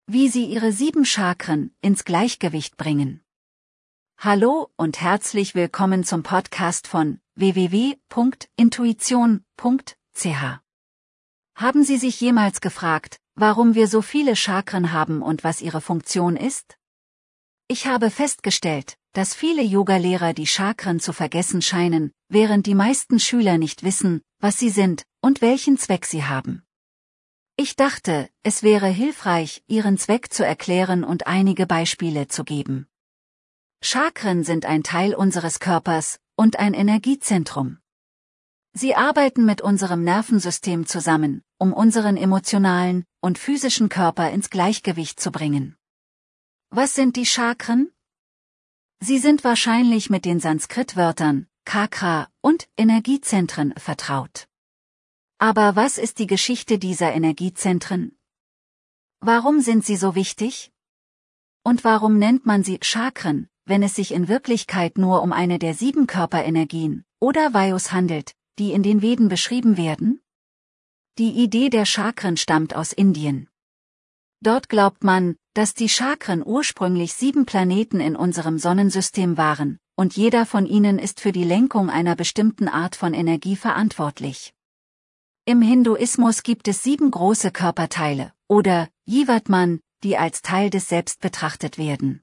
Wie Sie Ihre 7 Chakren ins Gleichgewicht bringen. Hallo und herzlich willkommen zum Podcast von www.intuition.ch. Haben Sie sich jemals gefragt, warum wir so viele Chakren haben und was ihre Funktion ist? Ich habe festgestellt, dass viele Yogalehrer die Chakren zu vergessen scheinen, während die meisten Schüler nicht wissen, was sie sind und welchen Zweck sie haben. Ich dachte, es wäre hilfreich, ihren Zweck zu erklären und einige Beispiele zu geben. Chakren sind ein Teil unseres Körpers und ein Energiezentrum. Sie arbeiten mit unserem Nervensystem zusammen, um unseren emotionalen und physischen Körper ins Gleichgewicht zu bringen. Was sind die Chakren? Sie sind wahrscheinlich mit den Sanskrit-Wörtern Chakra und Energiezentren vertraut. Aber was ist die Geschichte dieser Energiezentren? Warum sind sie so wichtig? Und warum nennt man sie Chakren, wenn es sich in Wirklichkeit nur um eine der 7 Körperenergien oder Vayus handelt, die in den Veden beschrieben werden? Die Idee der Chakren stammt aus Indien. Dort glaubt man, dass die Chakren ursprünglich 7 Planeten in unserem Sonnensystem waren, und jeder von ihnen ist für die Lenkung einer bestimmten Art von Energie verantwortlich. Im Hinduismus gibt es 7 große Körperteile, oder Jivatman, die als Teil des Selbst betrachtet werden.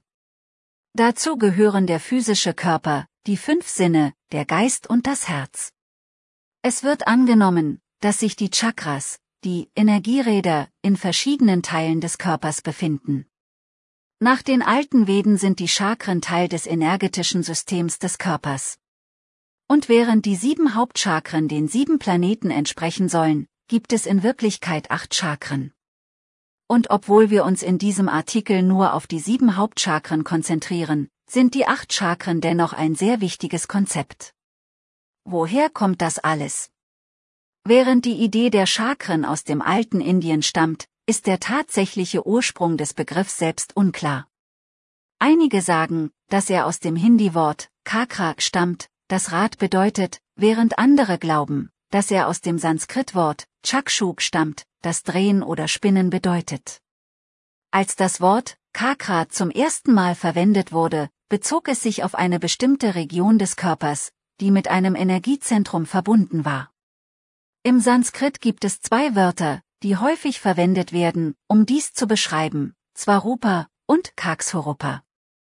Dazu gehören der physische Körper, die 5 Sinne, der Geist und das Herz. Es wird angenommen, dass sich die Chakras, die Energieräder, in verschiedenen Teilen des Körpers befinden. Nach den alten Veden sind die Chakren Teil des energetischen Systems des Körpers. Und während die 7 Hauptchakren den 7 Planeten entsprechen sollen, gibt es in Wirklichkeit 8 Chakren. Und obwohl wir uns in diesem Artikel nur auf die 7 Hauptchakren konzentrieren, sind die 8 Chakren dennoch ein sehr wichtiges Konzept. Woher kommt das alles? Während die Idee der Chakren aus dem alten Indien stammt, ist der tatsächliche Ursprung des Begriffs selbst unklar. Einige sagen, dass er aus dem Hindi-Wort Chakra stammt, das Rad bedeutet, während andere glauben, dass er aus dem Sanskrit-Wort Chakshu stammt, das Drehen oder Spinnen bedeutet. Als das Wort Chakra zum ersten Mal verwendet wurde, bezog es sich auf eine bestimmte Region des Körpers, die mit einem Energiezentrum verbunden war. Im Sanskrit gibt es 2 Wörter, die häufig verwendet werden, um dies zu beschreiben, Svarupa und Kakshoroopa.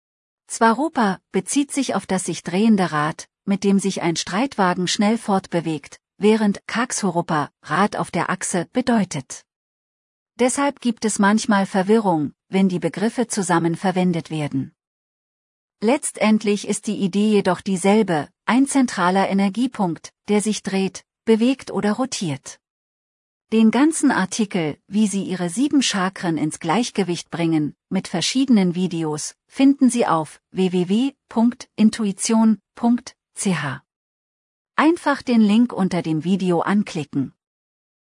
Svarupa bezieht sich auf das sich drehende Rad, mit dem sich ein Streitwagen schnell fortbewegt, während Kakshoroopa, Rad auf der Achse, bedeutet. Deshalb gibt es manchmal Verwirrung, wenn die Begriffe zusammen verwendet werden. Letztendlich ist die Idee jedoch dieselbe, ein zentraler Energiepunkt, der sich dreht, bewegt oder rotiert. Den ganzen Artikel, wie Sie Ihre 7 Chakren ins Gleichgewicht bringen, mit verschiedenen Videos, finden Sie auf www.intuition.ch. Einfach den Link unter dem Video anklicken.